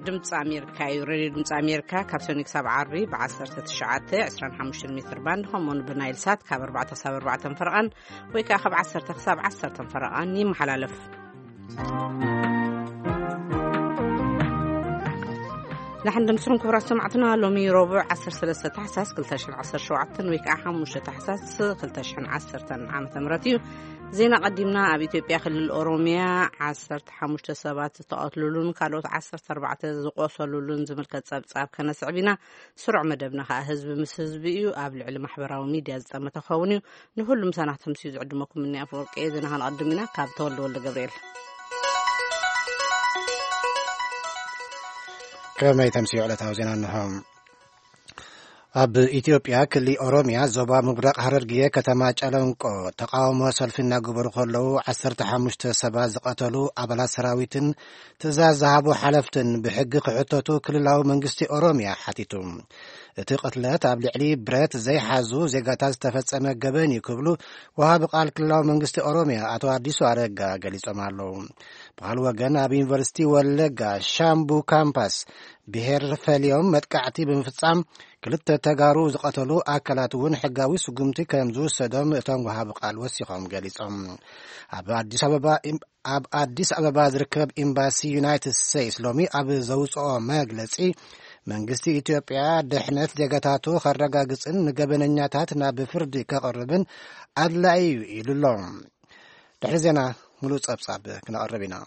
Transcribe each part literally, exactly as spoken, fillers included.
ድምፂ ኣሜሪካ እዩ ሬድዮ ድምፂ ኣሜሪካ ካብ ሰኞ ክሳብ ዓርቢ ብ19 عشرين وخمسين ሜትር ባንድ ከምኡውን ብናይል ሳት ካብ أربعة ክሳብ أربعة ፈረቓን ወይ ከዓ ካብ عشرة ክሳብ عشرة ፈረቓን ይመሓላለፍ። نحن دمسرون كبرات سمعتنا لومي ربع عشر ثلاثة تحساس كلتاشن عشر شوعتن ويكا حموشة تحساس كلتاشن عشرة عام تمرتيو زينا قدمنا أبي إثيوبيا خلال الأوروميا عشرة حموشة سبات تقاتلولون كالوت عشرة أربعة زقوصلولون زمل كتصاب تصاب كان سعبنا سرع مدبنا حزب مس حزبيو قبل علم محبرة وميديا زتم تخونيو نقول لهم سنة تمسيز عدمكم مني أفوق إذا هنقدمنا كابتول ولا جبريل كما يتمسي على توزينا أنهم أب إثيوبيا كل أوروميا زوبا مبرق هررجية كتماج ألونكو تقاوم سلفنا جبر خلو عسر تحمشت سبا زقتلو أبلا سراويتن تزاز ذهبوا حلفتن بحق قعدتو كل لاو منجستي أوروميا حتيتم تقتلت أبل علي برات زي حازو زي قتاز تفتسم جباني كبلو وهاب قال كل لاو منجستي أوروميا أتوا ديسو أرجع جليس أمارلو بقالوا جنا بينفرستي ولجا شامبو كامباس بهر فاليوم متقعتي بمفصام كلت تجارو زقتلو أكلاتون حجاوي سجمتي كمزو سدام تام وهاب قال وسيقام جليس أم أب أديس أبابا أب أديس أبابا ذركب إمباسي يونايتد ستيتس لومي أب زوج أو مجلسي መንግስቲ ኢትዮጵያ ድሕነት ዜጋታቱ ከረጋግጽን ንገበነኛታትና ብፍርዲ ከቀርብን አድላይ ይሉሎም ድሕሪ ዜና ሙሉ ጸብጻብ ክነቀርብ ኢና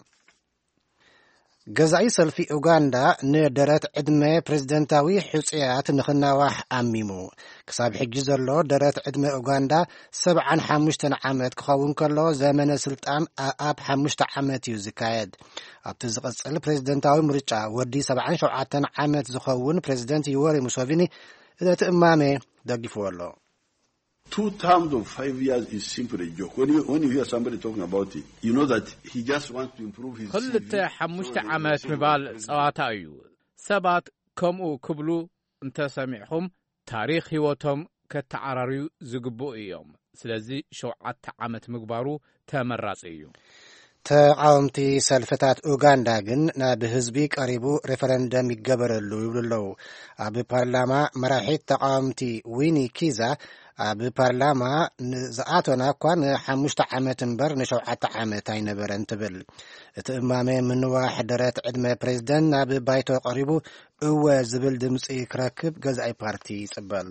ገዛኢ ሰልፊ ኡጋንዳ ንደረት ዕድመ ፕሬዝደንታዊ ሕጽያት ንኽናዋሕ ኣሚሙ ክሳብ ሕጂ ዘሎ ደረት ዕድመ ኡጋንዳ ሰብዓ ወሓሙሽተ ዓመት ክኸውን ከሎ ዘመነ ስልጣን ኣብ ሓሙሽተ ዓመት እዩ ዝካየድ ኣብቲ ዝቕጽል ፕሬዝደንታዊ ምርጫ ወዲ ሰብዓ ወሸውዓተ ዓመት ዝኸውን ፕሬዝደንት ዩዌሪ ሙሴቪኒ እቲ እማሜ ደጊፍዎ ኣሎ Two terms of five years is simply a joke. When you, when you hear somebody talking about it, you know that he just wants to improve his C V. خلت حمشت عمات مبال صواتايو سبات كمو كبلو انت سمعهم تاريخ هوتهم كتعراريو زقبو ايوم سلازي شوعات عمات مقبارو تمراس ايو ተቃውምቲ ሰልፍታት ኡጋንዳ ግን ናብ ህዝቢ ቀሪቡ ሬፈረንደም ይገበረሉ ይብሉለው ኣብ ፓርላማ መራሒት ተቃውምቲ ዊኒ ኪዛ ኣብ ፓርላማ ንዝኣቶና እኳ ንሓሙሽተ ዓመት እምበር ንሸውዓተ ዓመት ኣይነበረን ትብል እቲ እማሜ ምንዋሕ ደረት ዕድመ ፕሬዝደንት ናብ ባይቶ ቀሪቡ እወ ዝብል ድምፂ ክረክብ ገዛኢ ፓርቲ ይጽበሎ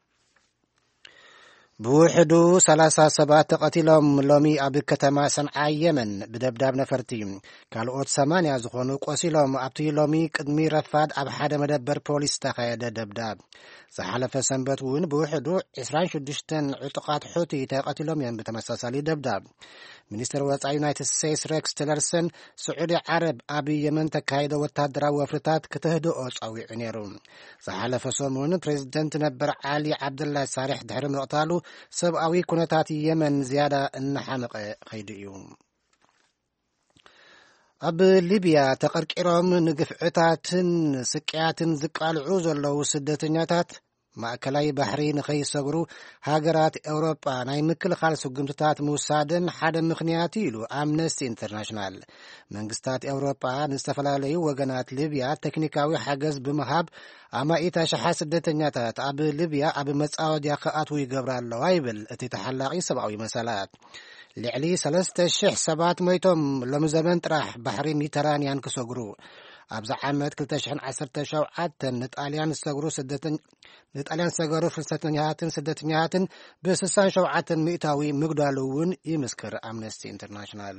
بوحد ثلاثة سبعة قتلهم لومي أبي كتما صنعاء يمن بدبداب نفرتي كالوت ثمانية زخونو قسلهم أبتي لومي قدمي رفاد أب حد مدبر بوليس تخيد دبداب زحلف سنبتون بوحد عشرين شدشتن عتقات حوتي تقتلهم ين بتمساسالي دبداب ሚኒስትር ወጻኢ ዩናይትድ ስቴትስ ሬክስ ቲለርሰን ስዑዲ ዓረብ ኣብ የመን ተካይዶ ወታደራዊ ወፍርታት ክትህድኦ ጸዊዑ ነይሩ ዝሓለፈ ሰሙን ፕሬዝደንት ነበር ዓሊ ዓብደላ ሳሪሕ ድሕሪ ምቕታሉ ሰብኣዊ ኩነታት የመን ዝያዳ እናሓመቐ ኸይዱ እዩ ኣብ ሊብያ ተቐርቂሮም ንግፍዕታትን ስቅያትን ዝቃልዑ ዘለዉ ስደተኛታት ማእከላይ ባሕሪ ንኸይሰግሩ ሃገራት ኤውሮጳ ናይ ምክልኻል ስጉምትታት ምውሳድን ሓደ ምኽንያት ኢሉ ኣምነስቲ ኢንተርናሽናል መንግስታት ኤውሮጳ ንዝተፈላለዩ ወገናት ሊብያ ቴክኒካዊ ሓገዝ ብምሃብ ኣማኢታ ሸሓት ስደተኛታት ኣብ ሊብያ ኣብ መጻወድያ ክኣትዉ ይገብራ ኣለዋ ይብል እቲ ተሓላቒ ሰብኣዊ መሰላት ልዕሊ ሰለስተ ሽሕ ሰባት ሞይቶም ሎሚ ዘመን ጥራሕ ባሕሪ ሜዲተራንያን ክሰግሩ ኣብዛ ዓመት ክልተ ሽሕ ዓሰርተ ሸውዓተ ንጣልያን ዝሰግሩ ስደተኛ ንጣልያን ዝሰገሩ ፍልሰተኛታትን ስደተኛታትን ብስሳ ሸውዓተ ሚእታዊ ምግዳሉ እውን ይምስክር ኣምነስቲ ኢንተርናሽናል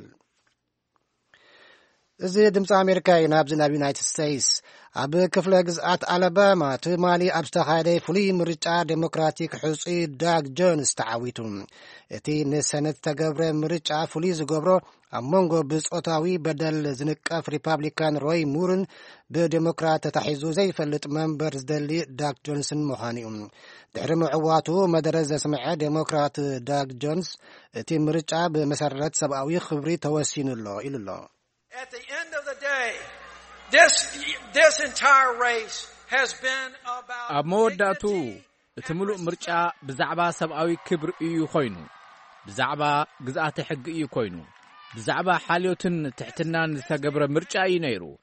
እዚ ድምፂ ኣሜሪካ እዩ ናብዚ ናብ ዩናይትድ ስቴትስ ኣብ ክፍለ ግዝኣት ኣላባማ ትማሊ ኣብ ዝተኻየደ ፍሉይ ምርጫ ዴሞክራቲክ ሕፁ ዳግ ጆንስ ተዓዊቱ እቲ ንሰነት ተገብረ ምርጫ ፍሉይ ዝገብሮ ኣብ መንጎ ብፆታዊ በደል ዝንቀፍ ሪፓብሊካን ሮይ ሙርን ብዴሞክራት ተታሒዙ ዘይፈልጥ መንበር ዝደሊ ዳግ ጆንስን ምዃኑ እዩ ድሕሪ ምዕዋቱ መደረ ዘስምዐ ዴሞክራት ዳግ ጆንስ እቲ ምርጫ ብመሰረት ሰብኣዊ ክብሪ ተወሲኑሎ ኢሉ ኣሎ At the end of the day, this this entire race has been about ኣብ መወዳእቱ እቲ ምሉእ ምርጫ ብዛዕባ ሰብኣዊ ክብሪ እዩ ኮይኑ ብዛዕባ ግዝኣት ሕጊ እዩ ኮይኑ ብዛዕባ ሓልዮትን ትሕትናን ዝተገብረ ምርጫ እዩ ነይሩ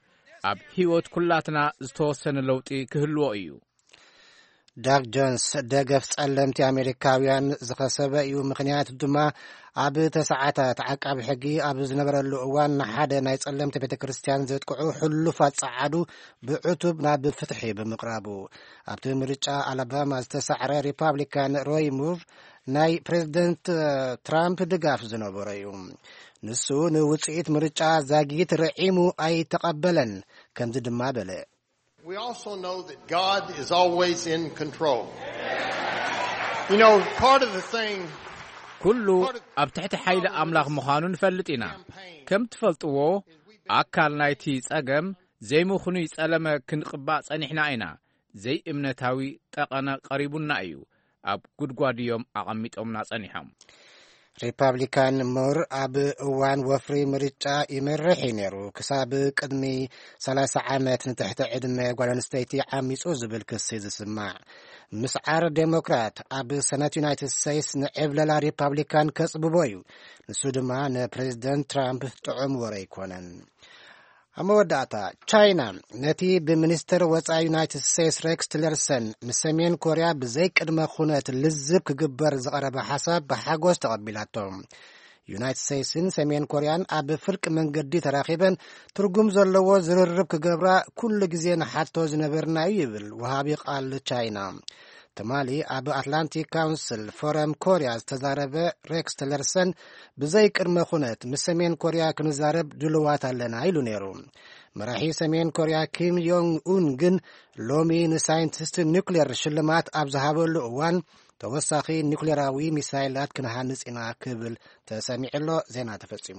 ኣብ ህይወት ኩላትና ዝተወሰነ ለውጢ ክህልዎ እዩ። ዳግ ጆንስ ደገፍ ጸለምቲ ኣሜሪካውያን ዝኸሰበ እዩ። ምክንያቱ ድማ ኣብ ተሰዓታት ዓቃቢ ሕጊ ኣብ ዝነበረሉ እዋን ንሓደ ናይ ጸለምቲ ቤተ ክርስቲያን ዘጥቅዑ ሕሉፋት ጸዓዱ ብዕቱብ ናብ ፍትሒ ብምቕራቡ ኣብቲ ምርጫ ኣላባማ ዝተሳዕረ ሪፓብሊካን ሮይ ሙር ናይ ፕሬዚደንት ትራምፕ ድጋፍ ዝነበረ እዩ። ንሱ ንውፅኢት ምርጫ ዛጊት ረዒሙ ኣይተቐበለን ከምዚ ድማ በለ። We also know that God is always in control. You know, part of the thing ኩሉ ኣብ ትሕቲ ሓይሊ ኣምላኽ ምዃኑ ንፈልጥ ኢና። ከም ትፈልጥዎ ኣካል ናይቲ ጸገም ዘይምኹኑ ይጸለመ ክንቕባእ ጸኒሕና ኢና። ዘይ እምነታዊ ጠቐነ ቀሪቡና እዩ። ኣብ ጉድጓድዮም ኣቐሚጦምና ጸኒሖም። ሪፓብሊካን ሙር ኣብ እዋን ወፍሪ ምርጫ ይመርሕ ነይሩ። ክሳብ ቅድሚ ሰላሳ ዓመት ንትሕቲ ዕድመ ጓል ኣንስተይቲ ዓሚፁ ዝብል ክሲ ዝስማዕ ምስዓር ዴሞክራት ኣብ ሰነት ዩናይትድ ስቴትስ ንዕብለላ ሪፓብሊካን ከጽብቦ እዩ። ንሱ ድማ ንፕሬዚደንት ትራምፕ ጥዑም ወረ ኣይኮነን። ኣብ መወዳእታ ቻይና ነቲ ብሚኒስትር ወፃኢ ዩናይትድ ስቴትስ ሬክስ ቲለርሰን ምስ ሰሜን ኮርያ ብዘይ ቅድመ ኩነት ልዝብ ክግበር ዝቐረበ ሓሳብ ብሓጎስ ተቐቢላቶም። ዩናይትድ ስቴትስን ሰሜን ኮርያን ኣብ ፍርቂ መንገዲ ተራኺበን ትርጉም ዘለዎ ዝርርብ ክገብራ ኩሉ ግዜ ንሓቶ ዝነበርና እዩ ይብል ወሃቢ ቃል ቻይና። ትማሊ ኣብ አትላንቲክ ካውንስል ፎረም ኮርያ ዝተዛረበ ሬክስ ቲለርሰን ብዘይ ቅድመ ኩነት ምስ ሰሜን ኮርያ ክንዛረብ ድልዋት ኣለና ኢሉ ነይሩ። መራሒ ሰሜን ኮርያ ኪም ዮንግ ኡን ግን ሎሚ ንሳይንቲስት ኒውክሌር ሽልማት ኣብ ዝሃበሉ እዋን ተወሳኺ ኒውክሌራዊ ሚሳይላት ክንሃንጽ ኢና ክብል ተሰሚዕሎ። ዜና ተፈጺሙ።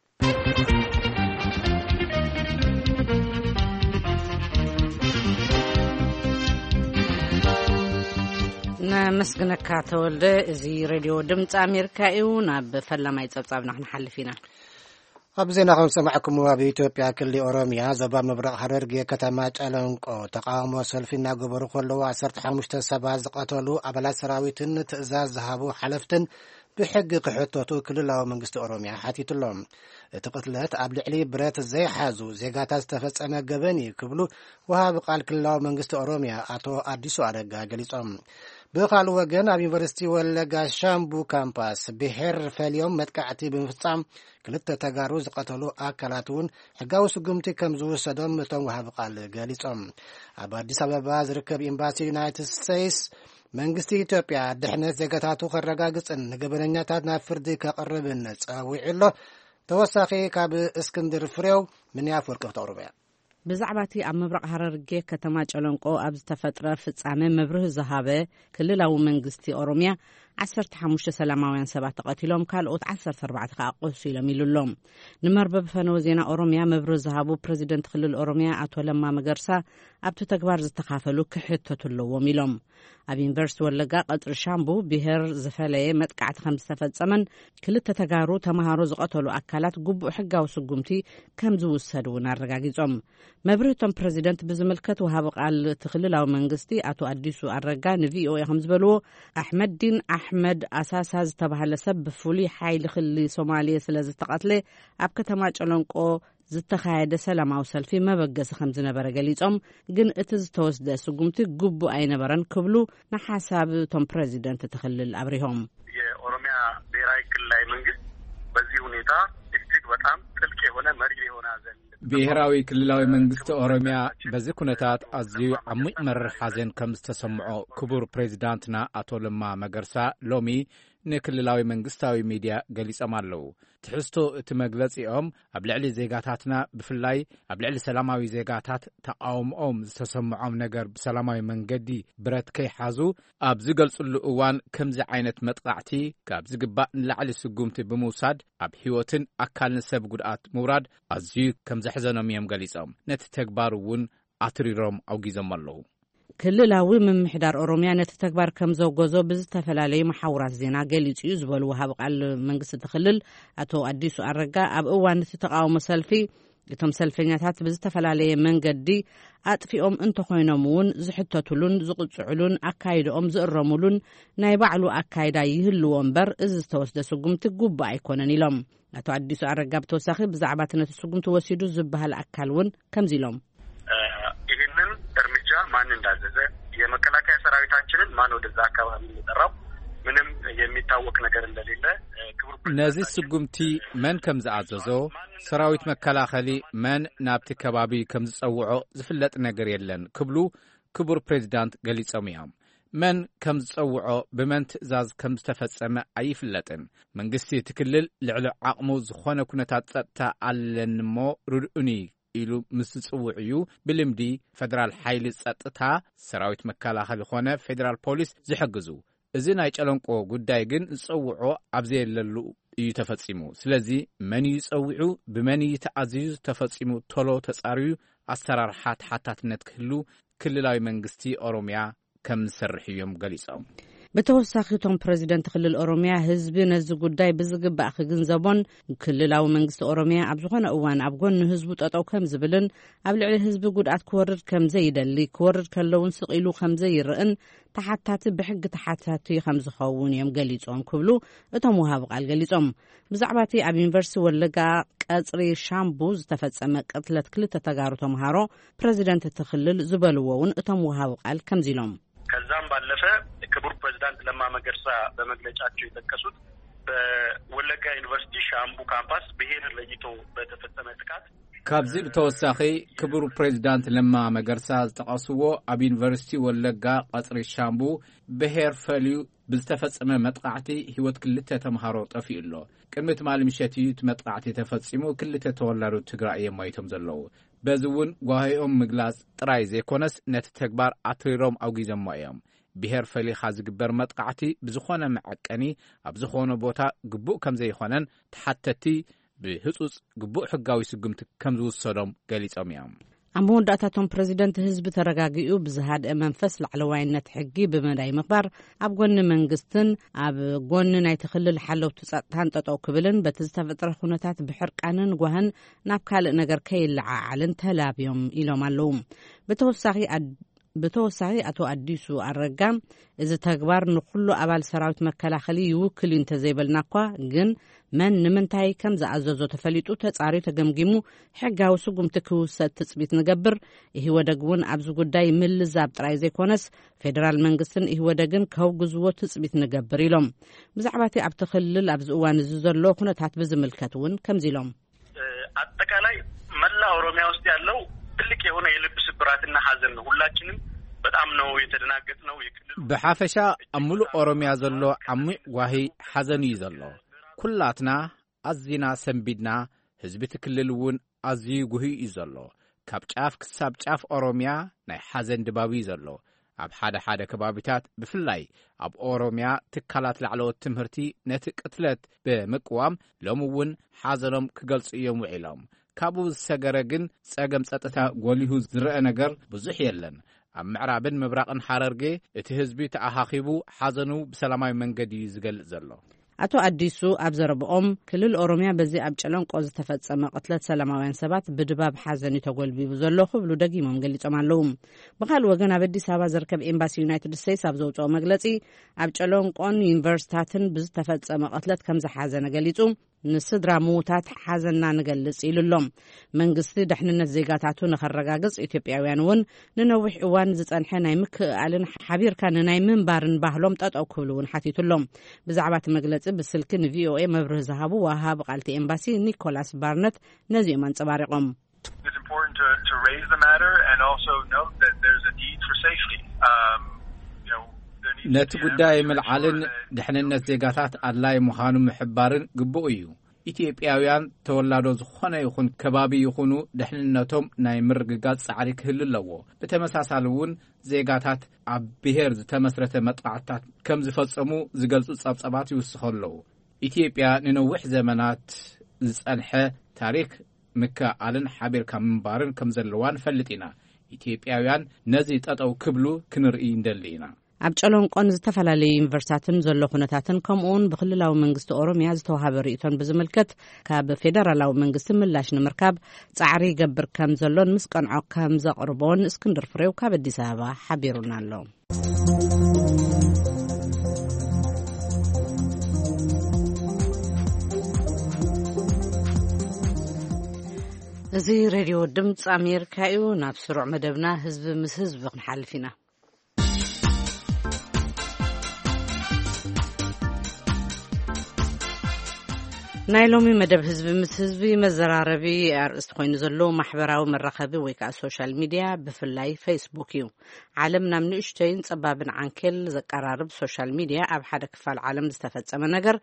نمسكنك تولد زي راديو دمت أمريكا إيونا بفلما يتصابنا حنا حلفينا. أبزينا خمسة معكم وبإثيوبيا كل أوراميا زباب مبرق حررجي كتمات ألنقو تقاوم وسلفنا قبر خلو وعسرت حمشت سباز قتلوا أبلا سراويتن تأزاز ذهبوا حلفتن بحق قحطوتو كل الله منقست أوراميا حاتيت اللهم تقتلت قبل علي برات زي حازو زي قاتاز تفصنا قبني كبلو وهاب قال كل الله منقست أوراميا أتو أديسو أرقا قليصهم بقال وجن أبي يونيفرسيتي ولا شامبو كامباس بحر فاليوم متكعتي بمفصام كلت تجاروز قتلوا أكلاتون حجاوس قمتي كم زوج صدام متون وهاب قال قاليتهم أبادي سبب باز ركب إمباسي يونايتد ستيتس منقستي إثيوبيا دحنا زكاتاتو خرجاجس إن جبرنيا تاتنا فردي كقرب الناس ويعلو توساخي كاب اسكندر فريو من يافور كفتوروبيا بزعباتي أم مبرق حررجي كتماج ألنقو أبز تفترة فتسعمي مبره زهابة كل لو منقستي أوروميا عسرت حموش سلاماوين سبعة قتلهم كالقوت عسرت أربعة قاقوسي لميلو اللوم نمربب فنوزينا أوروميا مبره زهابو بريزيدنت خلال أوروميا أتو لما مقرسا أبتو تكبار زتخافلو كحتتو اللو وميلوم أبين برس ولقا قطر شامبو بهر زفالي متقعت خمسة فتسمن كل تتقارو تمهارو زقتلو أكالات قبو حقا وسقومتي كم زو السادونا الرقاقيزوم مبرهتم بريزيدنت بزملكت وهاب قال تخللاو منقستي أتو أديسو الرقا نفي أو يخمز بلو أحمد دين أحمد أساس هز تبها لسب فولي حايل خلي صوماليا سلازة تقتلي أبكا تماج ألنقو زتخايد سلام أو سلفي ما بقى خمس نبرة قليتهم جن اتز توسد سقومتي قبو أي نبران قبلو نحساب توم بريزيدنت تخلل أبريهم يا أوروميا بيراي كلاي منجز بزي هنيتا استيق بطام تلكي هنا مريلي هنا زل ብሔራዊ ክልላዊ መንግስቲ ኦሮሚያ በዚ ኩነታት ኣዝዩ ዓሚቕ መርሕ ሓዘን ከም ዝተሰምዖ ክቡር ፕሬዚዳንትና ኣቶ ለማ መገርሳ ሎሚ ንክልላዊ መንግስታዊ ሚድያ ገሊጾም ኣለዉ። ትሕዝቶ እቲ መግለጺኦም ኣብ ልዕሊ ዜጋታትና ብፍላይ ኣብ ልዕሊ ሰላማዊ ዜጋታት ተቃውሞኦም ዝተሰምዖም ነገር ብሰላማዊ መንገዲ ብረት ከይሓዙ ኣብ ዝገልጹሉ እዋን ከምዚ ዓይነት መጥቃዕቲ ካብ ዝግባእ ንላዕሊ ስጉምቲ ብምውሳድ ኣብ ህይወትን ኣካልን ሰብ ጉድኣት ምውራድ ኣዝዩ ከም ዘሕዘኖም እዮም ገሊጾም ነቲ ተግባር እውን ኣትሪሮም ኣውጊዞም ኣለዉ። ክልላዊ ምምሕዳር ኦሮሚያ ነቲ ተግባር ከም ዘውገዞ ብዝተፈላለዩ መሓውራት ዜና ገሊጹ እዩ ዝበሉ ወሃብ ቃል መንግስቲ ትኽልል ኣቶ ኣዲሱ ኣረጋ ኣብ እዋን እቲ ተቃውሞ ሰልፊ እቶም ሰልፈኛታት ብዝተፈላለየ መንገዲ ኣጥፊኦም እንተኾይኖም እውን ዝሕተቱሉን ዝቕፅዑሉን ኣካይዶኦም ዝእረሙሉን ናይ ባዕሉ ኣካይዳ ይህልዎ እምበር እዚ ዝተወስደ ስጉምቲ ጉቡእ ኣይኮነን ኢሎም ኣቶ ኣዲሱ ኣረጋ ብተወሳኺ ብዛዕባ ነቲ ስጉምቲ ወሲዱ ዝበሃል ኣካል እውን ከምዚ ኢሎም የመከላከያ ሰራዊታችንን ማን ወደዛ አካባቢ እንደጠራው ምንም የሚታወቅ ነገር እንደሌለ ክቡር ነዚህ ስጉምቲ መን ከም ዝኣዘዞ ሰራዊት መከላኸሊ መን ናብቲ ከባቢ ከም ዝጸውዖ ዝፍለጥ ነገር የለን ክብሉ ክቡር ፕሬዝዳንት ገሊጾም እዮም መን ከም ዝጸውዖ ብመን ትእዛዝ ከም ዝተፈጸመ ኣይፍለጥን መንግስቲ ትክልል ልዕሊ ዓቕሙ ዝኾነ ኩነታት ጸጥታ ኣለኒ እሞ ርድኡኒ ኢሉ ምስ ዝጽውዕ እዩ ብልምዲ ፌደራል ሓይሊ ጸጥታ ሰራዊት መከላኸሊ ኾነ ፌደራል ፖሊስ ዝሕግዙ እዚ ናይ ጨለንቆ ጉዳይ ግን ዝጸውዖ ኣብዘየለሉ እዩ ተፈጺሙ ስለዚ መን ይጸውዑ ብመን ይተኣዝዩ ተፈጺሙ ቶሎ ተጻርዩ ኣሰራርሓ ተሓታትነት ክህሉ ክልላዊ መንግስቲ ኦሮሚያ ከም ዝሰርሕ እዮም ገሊጾም بتوساخيتهم بريزيدنت خلال أوروميا حزب نزد قداي بزق بأخذ زبون كل لاو منجست أوروميا أبزخنا أوان أبغون حزب تطاو كم زبلن قبل على حزب قد أتكورر كم زيد اللي كورر كلون سقيلو خم زي رأن تحتات بحق تحتات خمس خاون يوم قليتهم كلو اتمو هابق على قليتهم بزعباتي أبين فرس ولقى قصري شامبوز تفتصم قتلت كل تتجارتهم هارو بريزيدنت تخلل زبلوون اتمو هابق على كم زيلهم ከዛም ባለፈ ክቡር ፕሬዝዳንት ለማ መገርሳ በመግለጫቸው የተከሱት በወለጋ ዩኒቨርሲቲ ሻምቡ ካምፓስ ብሄር ለይቶ በተፈጸመ ጥቃት ካብዚ ብተወሳኺ ክቡር ፕሬዝዳንት ለማ መገርሳ ዝተቀስዎ ኣብ ዩኒቨርሲቲ ወለጋ ቀጽሪ ሻምቡ ብሄር ፈልዩ ብዝተፈጸመ መጥቃዕቲ ህይወት ክልተ ተምሃሮ ጠፊኡሎ ቅድሚት ማልምሸትዩ መጥቃዕቲ ተፈጺሙ ክልተ ተወላዱ ትግራይ የማይቶም ዘለው በዝውን ጓህዮም ምግላጽ ጥራይ ዘይኮነስ ነቲ ተግባር ኣትሪሮም ኣውጊዞም እዮም ብሄር ፈሊኻ ዝግበር መጥቃዕቲ ብዝኾነ መዐቀኒ ኣብ ዝኾነ ቦታ ግቡእ ከም ዘይኾነን ተሓተቲ ብህጹጽ ግቡእ ሕጋዊ ስጉምቲ ከም ዝውሰዶም ገሊጾም እዮም أمون داتاتهم بريزيدنت حزب ترغاغيو بزهاد منفس العلواينت حقي بمداي مخبار ابغون منغستن ابغون ناي تخلل حلو تصطان تطو كبلن بتزتفطر خنوتات بحرقانن غوهن نابكال نجر كيلع علن تلابيوم إلوم اللوم بتوساغي بتوسعي أتو أديسو الرقام إذا تكبر نقول أبال سراوت مكلاخلي يوكل انت زي بالنقوى جن من نمنتهي كم زعززو تفليتو تتصاري تجمجمو حقاو سقم تكوسة تثبيت نجبر هو دقون أبزو قداي مل زابط رايزي كونس فيدرال منقسن هو دقن كو جزوة تثبيت نجبر لهم بزعباتي أبتخلل أبزقوان الزوزر لو كنا تعتبز ملكتون كم زيلهم أتكالي ملا أوروميا وستيالو ትልቅ የሆነ የልብ ስብራትና ሐዘን ነው ሁላችንም በጣም ነው የተደናገጥነው የክልሉ በሐፈሻ አሙሉ ኦሮሚያ ዘሎ አሙይ ዋሂ ሐዘን ይዘሎ ኩላትና አዚና ሰንቢድና ህዝብ ትክልልውን አዝዩ ጉሂ ይዘሎ ካብ ጫፍ ክሳብ ጫፍ ኦሮሚያ ናይ ሐዘን ድባቢ ይዘሎ ኣብ ሓደ ሓደ ከባቢታት ብፍላይ ኣብ ኦሮሚያ ትካላት ላዕለዎት ትምህርቲ ነቲ ቅትለት በመቅዋም ሎምውን ሐዘኖም ክገልጹ እዮም ውዒሎም ካቡ ሰገረግን ጸገም ጸጥታ ጎሊሁ ዝረአ ነገር ብዙሕ የለን ኣብ ምዕራብን ምብራቅን ሐረርጌ እቲ ህዝቢ ተኣኻኺቡ ሐዘኑ ብሰላማዊ መንገዲ ዝገልጽ ዘሎ አቶ አዲሱ አብዘረብኦም ክልል ኦሮሚያ በዚ ኣብ ጨለንቆ ዝተፈጸመ ቅትለት ሰላማውያን ሰባት ብድባብ ሐዘን ተጎልቢቡ ዘሎ ክብሉ ደጊሞም ገሊጾም ኣለዉ በኻል ወገን ኣብ አዲስ አበባ ዝርከብ ኤምባሲ ዩናይትድ ስቴትስ ኣብ ዘውፅኦ መግለጺ ኣብ ጨለንቆን ዩኒቨርሲታትን ብዝተፈጸመ ቅትለት ከም ዝሓዘነ ገሊጹ ንስድራ ሞታት ሐዘንና ንገልጽ ኢሉሎም መንግስቲ ድሕንነት ዜጋታቱ ንኸረጋግጽ ኢትዮጵያውያን ውን ንነዊሕ እዋን ዝጸንሐ ናይ ምክኣልን ሓቢርካ ንናይ ምንባርን ባህሎም ጠጠው ክብሉውን ሓቲቱሎም ብዛዕባ እቲ መግለጺ ብስልኪ ንቪኦኤ መብርህ ዝሃቡ ዋሃብ ቃልቲ ኤምባሲ ኒኮላስ ባርነት ነዚኦም አንጸባሪቖም It's important to, to raise the matter and also note that there's a need for safety. Um, you know, ነቲ ጉዳይ መልዓልን ድሕንነት ዜጋታት ኣድላይ ምዃኑ ምሕባርን ግቡእ እዩ ኢትዮጵያውያን ተወላዶ ዝኾነ ይኹን ከባቢ ይኹኑ ድሕንነቶም ናይ ምርግጋጽ ጻዕሪ ክህሉ ኣለዎ ብተመሳሳሊ እውን ዜጋታት ኣብ ብሄር ዝተመስረተ መጥቃዕትታት ከም ዝፈጸሙ ዝገልጹ ጸብጸባት ይውስኹ ኢትዮጵያ ንነዊሕ ዘመናት ዝጸንሐ ታሪክ ምክኣልን ሓቢርካ ምንባርን ከም ዘለዋን ፈልጢና ኢትዮጵያውያን ነዚ ጠጠው ክብሉ ክንርኢ እንደሊና ኣብ ጨለንቆን ዝተፈላለዩ ዩኒቨርሲቲታትን ዘሎ ኩነታትን ከምኡውን ብክልላዊ መንግስቲ ኦሮሚያ ዝተዋሃበ ርእቶን ብዝምልከት ካብ ፌደራላዊ መንግስቲ ምላሽ ንምርካብ ጻዕሪ ይገብር ከም ዘሎን ምስ ቀንዖ ከም ዘቕርቦን እስክንድር ፍሬው ካብ አዲስ አበባ ሓቢሩና ኣሎ እዚ ሬድዮ ድምፂ ኣሜሪካ እዩ ናብ ስሩዕ መደብና ህዝቢ ምስ ህዝቢ ክንሓልፍ ኢና ናይሎሚ መደብ ህዝቢ ምስ ህዝቢ መዘራረቢ ኣርእስቲ ኮይኑ ዘሎ ማሕበራዊ መራኸቢ ወይ ከዓ ሶሻል ሚድያ ብፍላይ ፌስቡክ እዩ። ዓለም ናብ ንእሽተይን ጸባብን ዓንኬል ዘቀራርብ ሶሻል ሚድያ ኣብ ሓደ ክፋል ዓለም ዝተፈጸመ ነገር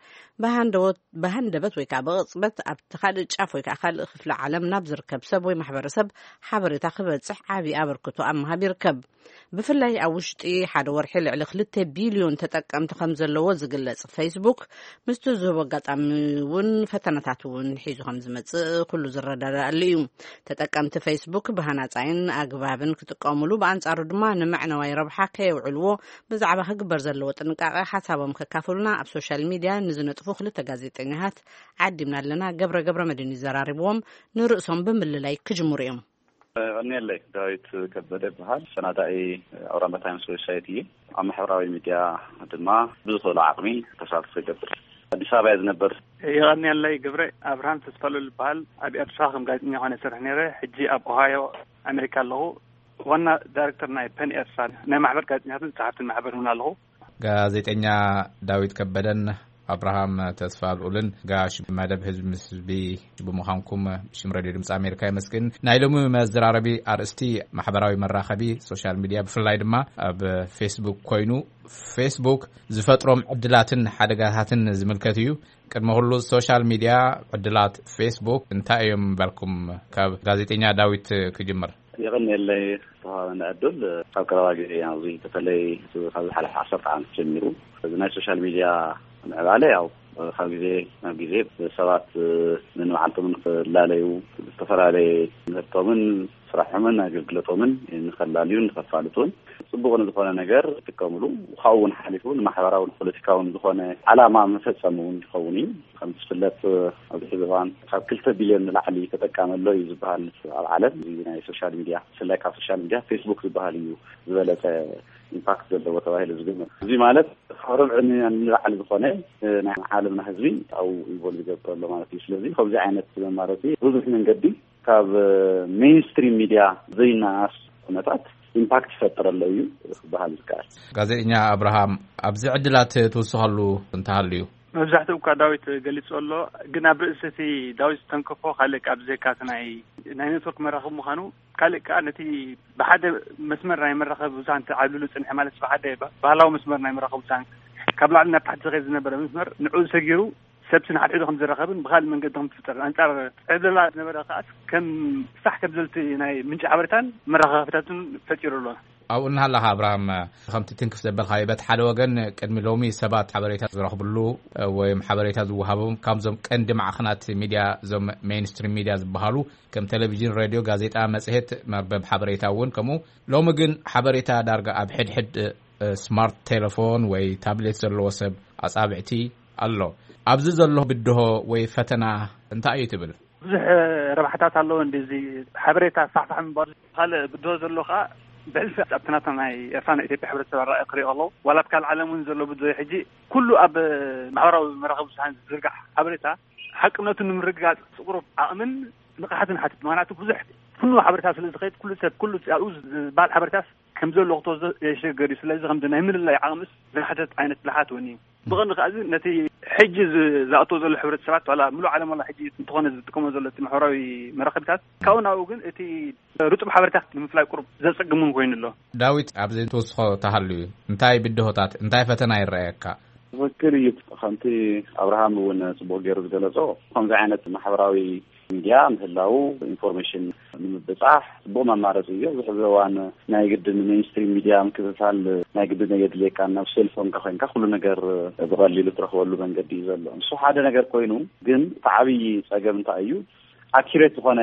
በሃንደበት ወይ ከዓ በቅጽበት ኣብ ተኻልእ ጫፍ ወይ ከዓ ካልእ ክፍለ ዓለም ናብ ዝርከብ ሰብ ወይ ማሕበረሰብ ሓበሬታ ክበጽሕ ዓብይ ኣበርክቶ ኣብ ምሃብ ይርከብ። ብፍላይ ኣብ ውሽጢ ሓደ ወርሒ ልዕሊ ክልተ ቢልዮን ተጠቀምቲ ከም ዘለዎ ዝግለጽ ፌስቡክ ምስቲ ዝህቦ ኣጋጣሚ እውን ፈተነታት እውን ሒዙ ከም ዝመጽእ ኩሉ ዝረዳዳእ እዩ። ተጠቀምቲ ፌስቡክ ብሃናጻይን ኣግባብን ክጥቀምሉ ብኣንጻሩ ድማ ንመዕነዋይ ረብሓ ከየውዕልዎ ብዛዕባ ክግበር ዘለዎ ጥንቃቄ ሓሳቦም ከካፍሉና ኣብ ሶሻል ሚድያ ንዝነጥፉ ክልተ ጋዜጠኛታት ዓዲምና ኣለና። ገብረ ገብረ መድን ይዘራርብዎም ንርእሶም ብምልላይ ክጅምሩ እዮም። እኔለይ ዳዊት ከበደ በሃል ሰናዳኢ ኣውራምባ ታይምስ ዌብሳይት እዩ። ኣብ ማሕበራዊ ሚድያ ድማ ብዙሕ ዓቕሚ ተሳትፎ ይገብር። አዲስ አበባ ዝነበር ይቀኒያለይ ገብረ አብርሃም ተስፋሉል በሃል ኣብ ኤርትራ ከም ጋዜጠኛ ሆነ ሰርሕ ነረ ሕጂ ኣብ ኦሃዮ ኣሜሪካ ኣለኹ። ዋና ዳይሬክተር ናይ ፐን ኤርትራ ናይ ማሕበር ጋዜጠኛትን ጸሓፍትን ማሕበር ሆነ ኣለኹ። ጋዜጠኛ ዳዊት ከበደን አብርሃም ተስፋሉልን ጋሽ መደብ ህዝብ ምስ ህዝቢ ብምዃንኩም ሽም ሬድዮ ድምፂ ኣሜሪካ ይመስግን። ናይ ሎሚ መዘራረቢ ኣርእስቲ ማሕበራዊ መራኸቢ ሶሻል ሚድያ ብፍላይ ድማ ኣብ ፌስቡክ ኮይኑ ፌስቡክ ዝፈጥሮም ዕድላትን ሓደጋታትን ዝምልከት እዩ። ቅድሚ ሁሉ ሶሻል ሚድያ ዕድላት ፌስቡክ እንታይ እዮም ባልኩም? ካብ ጋዜጠኛ ዳዊት ክጅምር። ይቀኒያለይ ተሃወና ዕድል ኣብ ቀረባ ግዜ ኣብዚ ተፈለይ ካብ ዝሓለፈ ዓሰርተ ዓመት ጀሚሩ ናይ ሶሻል ሚድያ ምዕባለ ያው ካብ ግዜ ናብ ግዜ ሰባት ንመዓልቶምን ክላለዩ ዝተፈላለዩ ምህርቶምን ስራሖምን ኣገልግሎቶምን ንኸላልዩን ንኸፋልጡን ጽቡቕን ዝኾነ ነገር ይጥቀምሉ። ካብኡውን ሓሊፉ ንማሕበራውን ፖለቲካውን ዝኾነ ዓላማ መፈጸሙ ይኸውን እዩ። ከም ዝፍለጥ ኣብ ሕዝባን ካብ ክልተ ቢልዮን ንላዕሊ ተጠቃመሎ እዩ ዝበሃል ኣብ ዓለም ናይ ሶሻል ሚድያ ብፍላይ ካብ ሶሻል ሚድያ ፌስቡክ ዝበሃል እዩ ዝበለጸ ኢምፓክት ዘለዎ ተባሂሉ ዝግመት። እዚ ማለት ርብዕ ንላዕሊ ዝኾነ ናይ ዓለምና ህዝቢ ኣብኡ ኢንቮልቭ ይገብር ኣሎ ማለት እዩ። ስለዚ ከምዚ ዓይነት መማረፂ ብዙሕ መንገዲ ካብ ሜይንስትሪም ሚድያ ዘይናኣስ ኩነታት ኢምፓክት ይፈጥር ኣሎ እዩ ዝበሃል ዝከኣል። ጋዜጠኛ አብርሃም ኣብዚ ዕድላት ትውስኻሉ እንተሃልዩ መብዛሕትኡ እኳ ዳዊት ገሊጹ ኣሎ። ግን ኣብ ርእሰቲ ዳዊት ተንከፎ ካልእ ኣብ ዘካት ናይ ናይ ኔትወርክ መራኸቢ ምዃኑ ካልእ ከዓ ነቲ ብሓደ መስመር ናይ መራኸቢ ብዛን ተዓብልሉ ጽንሐ ማለት ብሓደ ባህላዊ መስመር ናይ መራኸቢ ብዛን ካብ ላዕሊ ናብ ታሕቲ ዝኸይድ ዝነበረ መስመር ንዑ ሰጊሩ ሰብስን ሓድሒዱ ከም ዝረኸብን ብኻልእ መንገዲ ከም ትፍጠር አንጻር ዕድላ ዝነበረ ከዓት ከም ሳሕ ከም ዘልቲ ናይ ምንጭ ሓበሬታን መራኸብታትን ፈጢሩ ኣሎ። ኣብኡ እናሃለኻ አብርሃም ከምቲ ትንክፍ ዘበልካዮ በት ሓደ ወገን ቅድሚ ሎሚ ሰባት ሓበሬታ ዝረኽብሉ ወይ ሓበሬታ ዝወሃቦም ከምዞም ቀንዲ ማዕኸናት ሚድያ ዞም ሜይንስትሪም ሚድያ ዝበሃሉ ከም ቴሌቪዥን፣ ሬድዮ፣ ጋዜጣ፣ መጽሔት መርበብ ሓበሬታ እውን ከምኡ ሎሚ ግን ሓበሬታ ዳርጋ ኣብ ሕድሕድ ስማርት ቴሌፎን ወይ ታብሌት ዘለዎ ሰብ ኣጻብዕቲ ኣሎ። ኣብዚ ዘሎ ብድሆ ወይ ፈተና እንታይ እዩ ትብል? ብዙሕ ረብሓታት ኣለዎ እንደዚ ሓበሬታ ሳሕሳሕ ምባል ካልእ ብድሆ ዘሎ ከዓ ብዕልፊ ኣብትናታ ናይ ኤርትራ ናይ ኢትዮጵያ ሕብረተሰብ ኣረኣእያ ክሪኦ ኣለዎ። ዋላ ኣብ ካልእ ዓለም እውን ዘሎ ብድሆ ሕጂ ኩሉ ኣብ ማሕበራዊ መራኸቢ ብዙሓን ዝርጋሕ ሓበሬታ ሓቅነቱ ንምርግጋፅ ፅቁሩብ ዓቕምን ንቕሓትን ሓትት ምክንያቱ ብዙሕ ኩሉ ሓበሬታ ስለ ዝኸይድ ኩሉ ሰብ ኩሉ ኣብኡ ዝበሃል ሓበሬታስ ከም ዘሎ ክተወስዶ የሸገር እዩ። ስለዚ ከምዚ ናይ ምልላይ ዓቕምስ ዝሓተት ዓይነት ብልሓት እውን እዩ። ብቐንዲ ከዓ ነቲ ሕጂ ዝኣተዎ ዘሎ ሕብረተሰባት ዋላ ሙሉእ ዓለም ዋላ ሕጂ እንትኾነ ዝጥቀሞ ዘሎ እቲ ማሕበራዊ መራኸቢታት ካብኡ ናብኡ ግን እቲ ርጡብ ሓበሬታት ንምፍላይ ቁሩብ ዘጸግሙን ኮይኑ ኣሎ። ዳዊት ኣብዚ ተወስኾ ተሃልዩ እንታይ ብድሆታት እንታይ ፈተና ይረአየካ? ዝክር እዩ ከምቲ አብርሃም እውን ጽቡቕ ገይሩ ዝገለጾ ከምዚ ዓይነት ማሕበራዊ ሚድያ ምህላው ኢንፎርሜሽን ንምብጻሕ ጽቡቕ መማረፂ እዩ። ዝሕዚ እዋን ናይ ግድን ሜይንስትሪም ሚድያ ምክትታል ናይ ግድን የድልየካ ናብ ሴልፎንካ ኮይንካ ኩሉ ነገር ብቐሊሉ ትረኽበሉ መንገዲ እዩ ዘሎ። ንሱ ሓደ ነገር ኮይኑ ግን እቲ ዓብዪ ፀገም እንታይ እዩ? ኣኪሬት ዝኾነ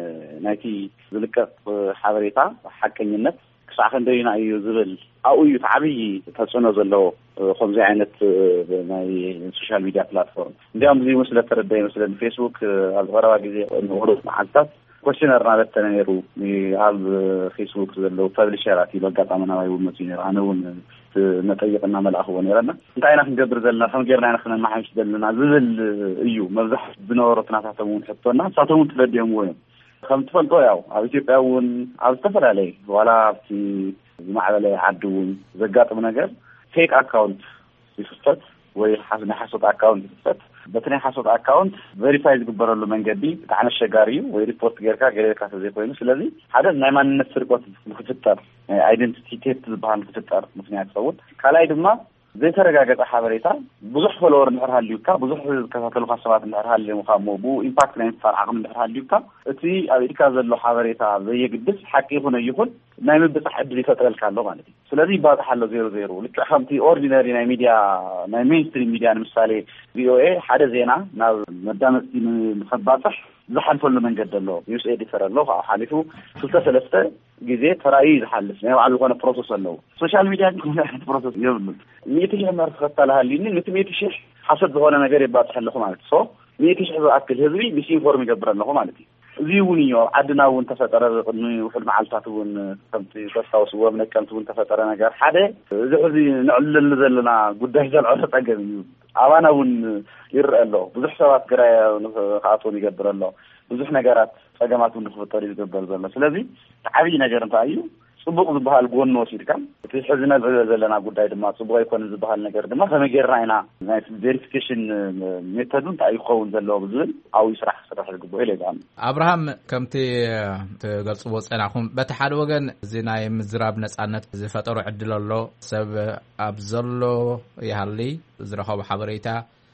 ናይቲ ዝልቀቕ ሓበሬታ ሓቀኝነት ክሳዕ ክንደይና እዩ ዝብል ኣብኡ እዩ ዓብዪ ተፅዕኖ ዘለዎ ከምዚ ዓይነት ናይ ሶሻል ሚድያ ፕላትፎርም። እንዲያውም እዚ መስለ ተረዳ ይመስለኒ ፌስቡክ ኣብ ቀረባ ግዜ ንወሮት መዓልታት ኮሽነር እናበተነ ነይሩ ኣብ ፌስቡክ ዘለው ፐብሊሸራት ኢሉ ኣጋጣሚ ናባይ እውን መፅኡ ነይሩ። ኣነ እውን ነጠይቅና መልኣኽዎ ነይረና እንታይ ኢና ክንገብር ዘለና ከም ጌርና ኢና ክነማሓይሽ ዘለና ዝብል እዩ መብዛሕትኡ ዝነበሩ ጥናታቶም እውን ሕቶና ንሳቶም እውን ትፈዲዮምዎ እዮም። ከም ትፈልጦ ያው ኣብ ኢትዮጵያ እውን ኣብ ዝተፈላለየ ዋላ ኣብቲ ዝማዕበለ ዓዲ እውን ዘጋጥም ነገር ፌክ ኣካውንት ይፍጠት ወይ حسب حسب اكاونت فت بتني حسب اكاونت فيريفاي ዝግበረሉ መንገዲ ጣዕነ ሸጋሪዩ ወይ ሪፖርት ጌርካ ገለካ ተዘይ ኮይኑ ስለዚህ ሓደ ናይ ማንነት ስርቆት ምክፍጠር አይደንቲቲ ቴፍት ዝባሃል ምክፍጠር ምክንያት ሰውት ካላይ ድማ ዘይተረጋገጠ ሓበሬታ ብዙሕ ፎሎወር ንርሃልዩካ ብዙሕ ከታተሉ ካሰባት ንርሃልዩ ካሞቡ ኢምፓክት ላይ ፈርዓም ንርሃልዩካ እቲ አብሪካ ዘሎ ሓበሬታ ዘይግድስ ሓቂ ሆነ ይሁን ናይ ምብጻሕ ዕድል ይፈጥረልካ ኣሎ ማለት እዩ ስለዚህ ባጣሓሎ ዜሮ ዜሮ ልክ ከምቲ ኦርዲናሪ ናይ ሚዲያ ናይ ሜንስትሪም ሚዲያ ንምሳሌ ቪኦኤ ሓደ ዜና ናብ መዳመጥቲ ንኸባጽሕ ዝሓልፈሉ መንገዲ ኣሎ ዩስ ኤዲተር ኣሎ ሓሊፉ ስለሰለስተ ጊዜ ተራይ ዝሓልፍ ነው አሉ ሆነ ፕሮሰስ አለው ሶሻል ሚዲያ ግን ፕሮሰስ ይብሉ ሚቲሽ ማርክ ከተላሃሊኒ ንትሚቲሽ ሐሰብ ሆነ ነገር ይባጽሐለሁ ማለት ሶ ሚቲሽ አክል ህዝቢ ቢሲንፎርም ይገብራለሁ ማለት እዩ ዚውኒዮ አድናውን ተፈጠረ ቅድሚ ውሕድ መዓልታቱን ከምቲ ተሳውስ ወብነቀምቱን ተፈጠረ ነገር ሓደ ዝሕዚ ንዕልል ዘለና ጉዳይ ዘልዓለ ጠገብ እዩ አባናውን ይርአሎ ብዙሕ ሰባት ግራይ ካቶን ይገብራለሁ ብዙሕ ነገራት ጸገማቱን ተፈጠረ ይገበር ዘሎ ስለዚህ ዓብይ ነገር እንታይ እዩ ጽቡቅ ዝበሃል ጎን ወሲድካ እቲ ሕዝና ዘለና ጉዳይ ድማ ጽቡቅ ይኮን ዝበሃል ነገር ድማ ከመገርና ኢና ናይ ቬሪፊኬሽን ሜተዱን ታይ ይኸውን ዘሎ ብዙል አው ይስራሕ ስራሕ ዝግበው ይለጋም አብርሃም ከምቲ ተገልጽዎ ጸናኹም በተሓደ ወገን እዚ ናይ ምዝራብ ነጻነት ዝፈጠሩ ዕድል ኣሎ ሰብ ኣብ ዘሎ ይሃሊ ዝረኸቡ ሓበሬታ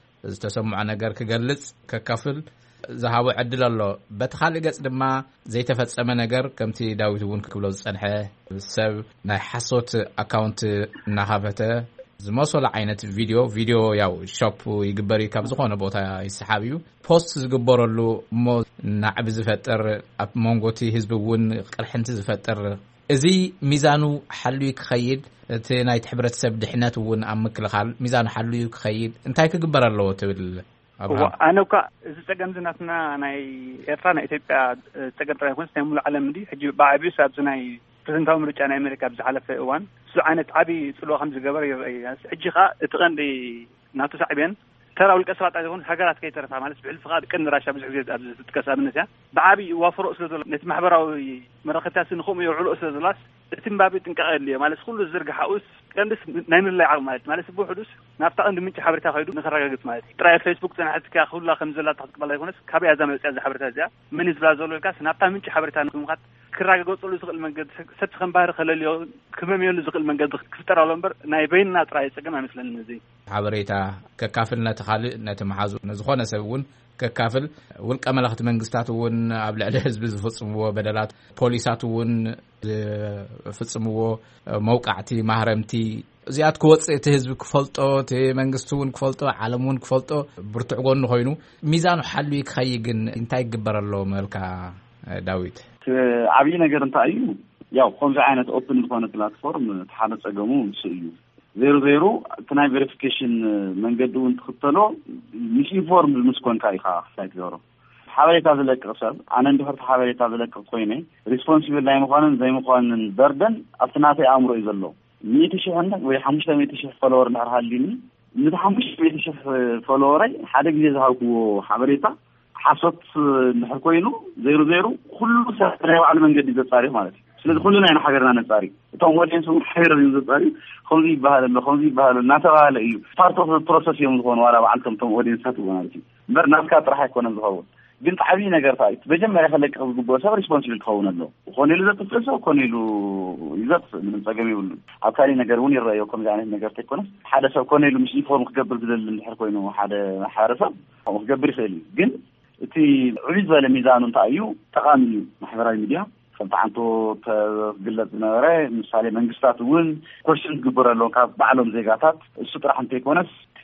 ዝተሰምዐ ነገር ክገልጽ ከካፍል زهاو عدل الله بتخلي قص دما زي تفصمه ነገር ከምቲ ዳዊት ውን ክብሎ ዝጸንሐ ሰብ ናይ ሓሶት አካውንት ናሃበተ ዝመሰለ ዓይነት ቪዲዮ ቪዲዮ ያው ሾፕ ይግበሪ ካብ ዝኾነ ቦታ ይስሓብዩ ፖስት ዝግበረሉ ሞ ናዕብ ዝፈጠር ኣብ ሞንጎቲ ህዝብ ውን ቅርሕንቲ ዝፈጠር እዚ ሚዛኑ ሓልዩ ክኸይድ እቲ ናይ ሕብረተሰብ ድሕነት ውን ኣብ ምክልኻል ሚዛኑ ሓልዩ ክኸይድ እንታይ ክግበር ኣለዎ ትብል أنا كا استجمع زناتنا ناي إفرانا إثيوبيا استجمع يكون سيمول على مدي حجي بعبي ساب زناي برزنتاهم رجعنا أمريكا بزحلة في أوان سعانة عبي سلوا خمس جبر يس حجي خا تغن دي ناتو سعبين ترى أول كسرات عندهم حاجات كي ترى فعمل سبيل فقاد كن راشة بزحزيد أبز تكسر من الناس بعبي وافرق أسد نسمع برا مرقتها سنخوم يعلو أسد لاس تم بابي تنقل لي مالس كله الزرق حوس كان بس نايم الله عماد مالس بو حدوث نافتا عند منتي حبرتها خيدو نخرجت مالت ترى فيسبوك تنحت كا خلا خمس لا تحت بالله يكونس كابي ازم يصاز حبرتها زيا من يزبلا زولو الكاس نافتا منتي حبرتها نخمخات كراغ غوصلو زقل منقد ستخن بحر خلليو كمم يولو زقل منقد كفتر على ناي بيننا ترى يسقم مثلا نزي حبريتا ككافلنا تخالي نتمحازو نزخونه سبون ككافل ولق ملخت منግስታት ውን ኣብ ልዕሊ ህዝብ ዝፍጽምዎ በደላት ፖሊሳት ውን ዝፍጽምዎ መውቃዕቲ ማህረምቲ እዚኣት ክወጽእ እቲ ህዝብ ክፈልጦ እቲ መንግስት ውን ክፈልጦ ዓለም ውን ክፈልጦ ብርቱዕ ጎኑ ኮይኑ ሚዛኑ ሓልዩ ክኸይግን እንታይ ይግበረሎ መልካ ዳዊት ዓብይ ነገር እንታይ እዩ ያው ከምዚ ዓይነት ኦፕን ዝኾነ ፕላትፎርም ተሓነጸገሙ ምስዩ ዜሮ ዜሮ ትናይ ቬሪፊኬሽን መንገዱን ተኸተሎ ሚስ ኢንፎርም ምስኮን ካይኻ ሳይት ዜሮ ሓበሬታ ዝለቅቕ ሰብ ኣነ እንድሕር ሓበሬታ ዝለቅቕ ኮይነ ሪስፖንሲብል ላይ ምዃንን ዘይምዃንን በርደን ኣብትናተይ ኣእምሮ እዩ ዘሎ مئة شهر ወይ خمسة مئة شهر فولور نهرሃልኒ ንተ خمسة مئة شهر فولورይ ሓደ ግዜ ዝሃብኩዎ ሓበሬታ ሓሶት ንሕር ኮይኑ ዜሮ ዜሮ ኩሉ ሰራይ ባዕሉ መንገዲ ዘጻሪ ማለት እዩ ስለዚህ ሁሉ ናይ ሓገርና ነጻሪ እቶም ወዲንሱ ሓይር ዘጻሪ ከምዚ ይባሃል ኣሎ ከምዚ ይባሃል እናተባለ እዩ ፓርት ኦፍ ፕሮሰስ እዮም ዝኾኑ ዋላ ባዕልቶም ቶም ወዲንሳት ማለት እዩ በርናስካ ጥራሕ አይኮነም ዝኸውን ግን ጣዕቢ ነገር ታይት በጀመሪያ ፈለቀ ዝግበው ሰብ ሪስፖንሲብል ከሆነ ነው ኮኔሉ ዘጥፍሰው ኮኔሉ ይዘጥ ምንም ጸገም ይብሉ አካሪ ነገር ውን ይራዮ ከምዛ አይነት ነገር ተኮነ ሓደ ሰብ ኮኔሉ ምስ ኢንፎርም ክገብር ዝደል ልሕር ኮይኑ ሓደ ሓረሰብ ከም ክገብር ይኽእል ግን እቲ ዑሊዝ ባለ ሚዛኑ እንታይ እዩ ተቃሚ ማሕበራዊ ሚዲያ ፈንታንቶ ተግለጽ ነበረ ምሳሌ መንግስታት ውን ኮሽን ግብራሎ ካብ ባዕሎም ዜጋታት እሱ ጥራሕ እንተ ይኮነስ ቲ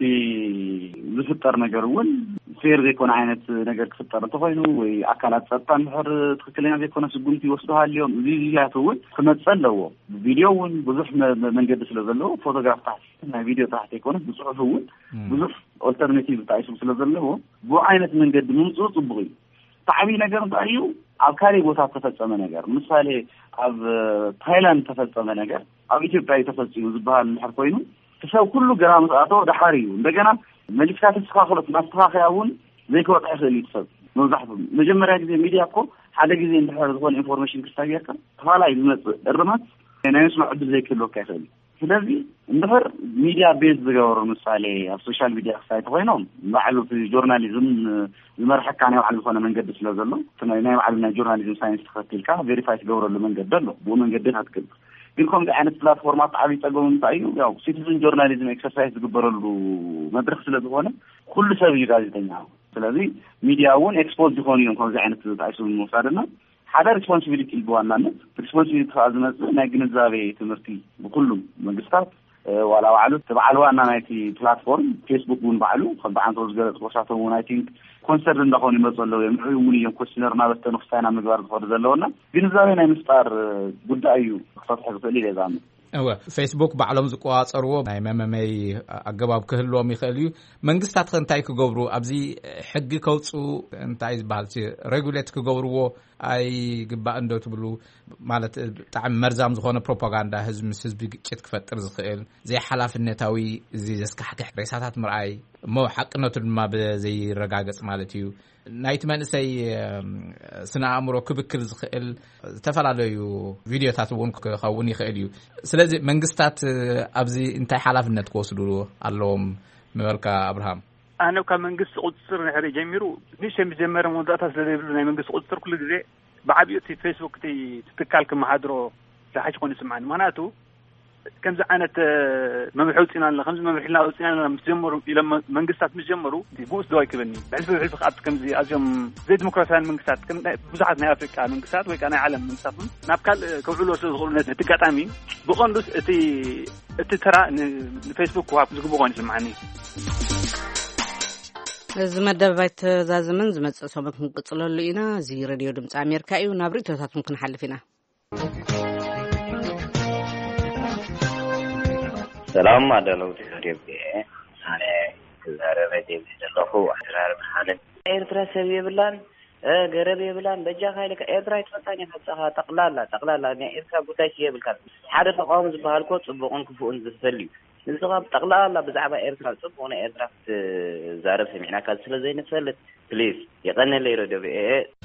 ዝፍጠር ነገር ውን ፌር ዘይኮነ አይነት ነገር ክፍጠር ተኾይኑ ወይ አካላት ጸጥታ ምሕር ትክክለኛ ዘይኮነ ስጉምቲ ይወስዱሃልዮም እዚ ያተውን ክመጸለዎ ቪዲዮውን ብዙሕ መንገድ ስለዘለዎ ፎቶግራፍ ታሕቲ ናይ ቪዲዮ ታሕቲ ይኮነ ብጽሑፍውን ብዙሕ ኦልተርናቲቭ ታይሱ ስለዘለዎ ቡ አይነት መንገድ ምምጽኡ ጽቡቕ እዩ ታዕቢ ነገር እንታይ እዩ ኣብ ካሊ ቦታ ተፈጸመ ነገር ምሳሌ ኣብ ታይላንድ ተፈጸመ ነገር ኣብ ኢትዮጵያ ተፈጸመ ዝባሃል ምሕር ኮይኑ ተሰው ሁሉ ግራም ሰዓቶ ዳሓሪዩ እንደገና መልክታት ተስኻኽሎት ማስተኻኸያውን ዘይከወጣ ይኽእል ይተሰብ መብዛሕቱ መጀመሪያ ጊዜ ሚዲያ እኮ ሓደ ጊዜ እንደሕር ዝኾነ ኢንፎርሜሽን ክስታገርካ ተፋላይ ዝመጽእ እርማት ናይ መስማዕ ዕድል ዘይክህልወካ ይኽእል ስለዚ እንደፈር ሚዲያ ቤዝ ዝገበሩ ምሳሌ ኣብ ሶሻል ሚዲያ ሳይት ኮይኖም ባዕሉ ጆርናሊዝም ዝመርሐካ ናይ ባዕሉ ዝኾነ መንገዲ ስለ ዘሎ ናይ ባዕሉ ናይ ጆርናሊዝም ሳይንስ ተኸቲልካ ቬሪፋይ ትገብረሉ መንገዲ ኣሎ ብኡ መንገዲ ትክክል ግን ከምዚ ዓይነት ፕላትፎርማት ዓብይ ፀገም እንታይ እዩ ያው ሲቲዝን ጆርናሊዝም ኤክሰርሳይዝ ዝግበረሉ መድረክ ስለ ዝኾነ ኩሉ ሰብ እዩ ጋዜጠኛ ስለዚ ሚዲያ እውን ኤክስፖዝ ይኾኑ እዮም ከምዚ ዓይነት ታይሱ ምውሳድና ሓደ ሪስፖንሲቢሊቲ በዋናነት ሪስፖንሲቢሊቲ ዝመጽእ ናይ ግንዛቤ ትምህርቲ ብኩሉም መንግስታት ዋላ ባዕሉ ተባዕሉ ዋና ናይቲ ፕላትፎርም ፌስቡክ እውን ባዕሉ ከም በዓንቶ ዝገለጽ ወሳቶም እውን አይ ቲንክ ኮንሰርን እንደኾኑ ይመጽለው የምዑ እውን እዮም ኮስቲነር እና በተን ክስታይና ምግባር ዝፈር ዘለውና ግንዛቤ ናይ ምስጣር ጉዳይ እዩ ክፈትሕ ዝኽእል እዩ ዛም እወ ፌስቡክ ባዕሎም ዝቆዋጸርዎ ናይ መመመይ ኣገባብ ክህልዎም ይኽእል እዩ መንግስታት እንታይ ክገብሩ ኣብዚ ሕጊ ከውፁ እንታይ ዝበሃል ሬጉሌት ክገብርዎ ኣይ ግባእ እንዶ ትብሉ ማለት ብጣዕሚ መርዛም ዝኾነ ፕሮፓጋንዳ ህዝቢ ምስ ህዝቢ ግጭት ክፈጥር ዝኽእል ዘይ ሓላፍነታዊ እዚ ዘስካሕክሕ ሬሳታት ምርኣይ እሞ ሓቅነቱ ድማ ብዘይረጋገጽ ማለት እዩ ናይቲ መንእሰይ ስነ ኣእምሮ ክብክል ዝኽእል ዝተፈላለዩ ቪድዮታት እውን ክኸውን ይኽእል እዩ ስለዚ መንግስታት ኣብዚ እንታይ ሓላፍነት ክወስዱ ኣለዎም ምበልካ አብርሃም ኣነ ካብ መንግስት ቁጥጥር ንሕሪ ጀሚሩ ንሽ መጀመርያ መውዳእታ ስለዘይብሉ ናይ መንግስት ቁጥጥር ኩሉ ግዜ ብዓብዩ እቲ ፌስቡክ እቲ ትካል ክመሓድሮ ዝሓሽ ኮይኑ ይስምዓኒ ምክንያቱ ከምዚ ዓይነት መምርሒ ውፅኢና ኣለና ከምዚ መምርሒና ውፅኢና ኣለና ምስ ጀመሩ ኢሎም መንግስታት ምስ ጀመሩ ጉስ ደዋ ይክበኒ ብሕዝቢ ብሕዝቢ ከኣት ከምዚ ኣዝዮም ዘይ ዲሞክራሲያን መንግስታት ብዙሓት ናይ ኣፍሪቃ መንግስታት ወይ ከዓ ናይ ዓለም መንግስታት ናብ ካልእ ከውዕልዎ ስለ ዝኽእሉ ነቲ ኣጋጣሚ ብቐንዱስ እቲ እቲ ተራ ንፌስቡክ ዋሃብ ዝግቡ ኮይኑ ይስምዓኒ እዚ መደብ ባይት ዛዘመን ዝመጽእ ሰበት ክንቅጽለሉ ኢና እዚ ሬድዮ ድምፂ ኣሜሪካ እዩ ናብ ርእቶታቱን ክንሓልፍ ኢና ሰላም አደለው ተደብየ ሳኔ ከዛረበ ደብደለኹ አድራር ብሓልን ኤርትራ ሰብ ይብላን ገረብ ይብላን በጃ ካይለ ኤርትራ ይተፈታኝ ፈጻኻ ጠቅላላ ጠቅላላ ናይ ኤርትራ ጉዳይ ይብልካ ሓደ ተቃውሞ ዝበሃልኮ ጽቡቕን ክፉኡን ዝፈልዩ ንዝኻ ጠቅላላ ብዛዕባ ኤርትራ ጽቡቕን ኤርትራ ዛረብ ሰሚዕና ካል ስለዘይ ንፈልጥ ፕሊዝ የቀነለ ይረደብየ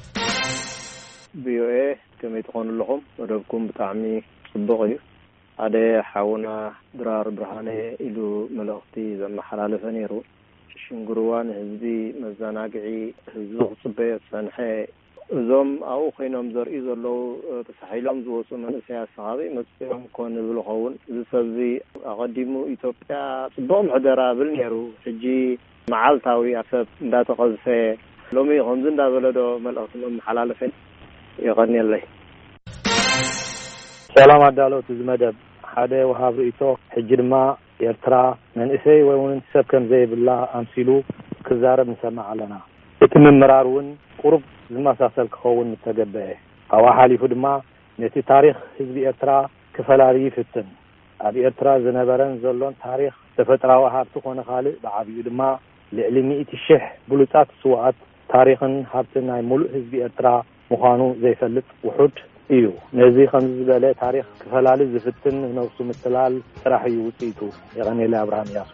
ቢኦኤ ከመይ ትኾኑ ኣለኹም ወደብኩም ብጣዕሚ ጽቡቕ እዩ አደ ሓውና ድራር ብርሃኔ ኢሉ መልእኽቲ ዘመሓላለፈ ነይሩ ሽንጉርዋን ህዝቢ መዘናግዒ ህዝቢ ክጽበየ ፀንሐ እዞም ኣብኡ ኮይኖም ዘርኢ ዘለዉ ተሳሒሎም ዝወፁ መንእሰያት ሰኻቢ መፅኦም ኮን ዝብሉ ኸውን እዚ ሰብዚ ኣቐዲሙ ኢትዮጵያ ጽቡቕ ምሕደራ ብል ነይሩ ሕጂ መዓልታዊ ኣሰብ እንዳተቐዝፈ ሎሚ ከምዚ እንዳበለዶ መልእኽቲ መመሓላለፈ ይቐኒየለይ ሰላም አዳለው ትዝመደብ ሓደ ወሃብ ርእቶ ሕጂ ድማ ኤርትራ መንእሰይ ወይ እውን ሰብ ከም ዘይብላ ኣምሲሉ ክዛረብ ንሰማዕ ኣለና እቲ ምምራር እውን ቁሩብ ዝመሳሰል ክኸውን ተገበአ ኣብ ሓሊፉ ድማ ነቲ ታሪክ ህዝቢ ኤርትራ ክፈላልይ ይፍትን ኣብ ኤርትራ ዝነበረን ዘሎን ታሪክ ተፈጥራዊ ሃብቲ ኮነ ካልእ ብዓብዩ ድማ ልዕሊ ሚእቲ ሽሕ ብሉፃት ስዋኣት ታሪክን ሃብትን ናይ ሙሉእ ህዝቢ ኤርትራ ምዃኑ ዘይፈልጥ ውሑድ እዩ ነዚ ከምዚ ዝበለ ታሪክ ክፈላሊ ዝፍትን ነፍሱ ምትላል ስራሕ እዩ ውፅኢቱ የቀኔለ አብርሃም ያሱ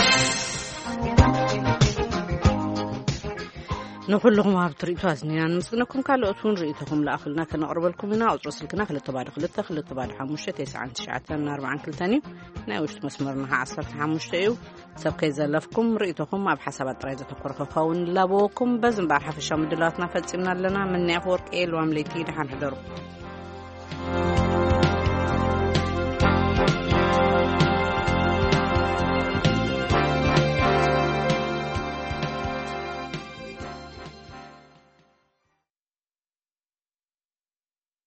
نخلهم هابتريتو أزنيان مسكنكم كالوتون رئيتهم لأخلنا كنقربلكم هنا أو سلكنا خلت تبعد خلت خلت تبعد حمشة تسعة تسعة أربعة كل تاني ناوش مسمرنا عصر حمشة يو سبكي زلفكم رئيتهم مع بحسابات رئيسة القرقة خون لابوكم بزن بعرف الشام دلاتنا فتسمنا لنا من نافورك إيل وعمليتي نحن حضروا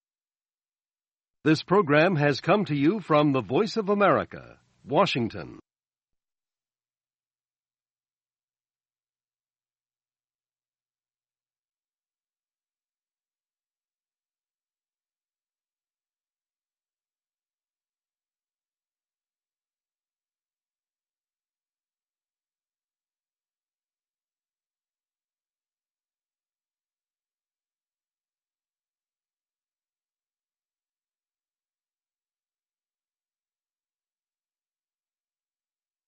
This program has come to you from the Voice of America, Washington.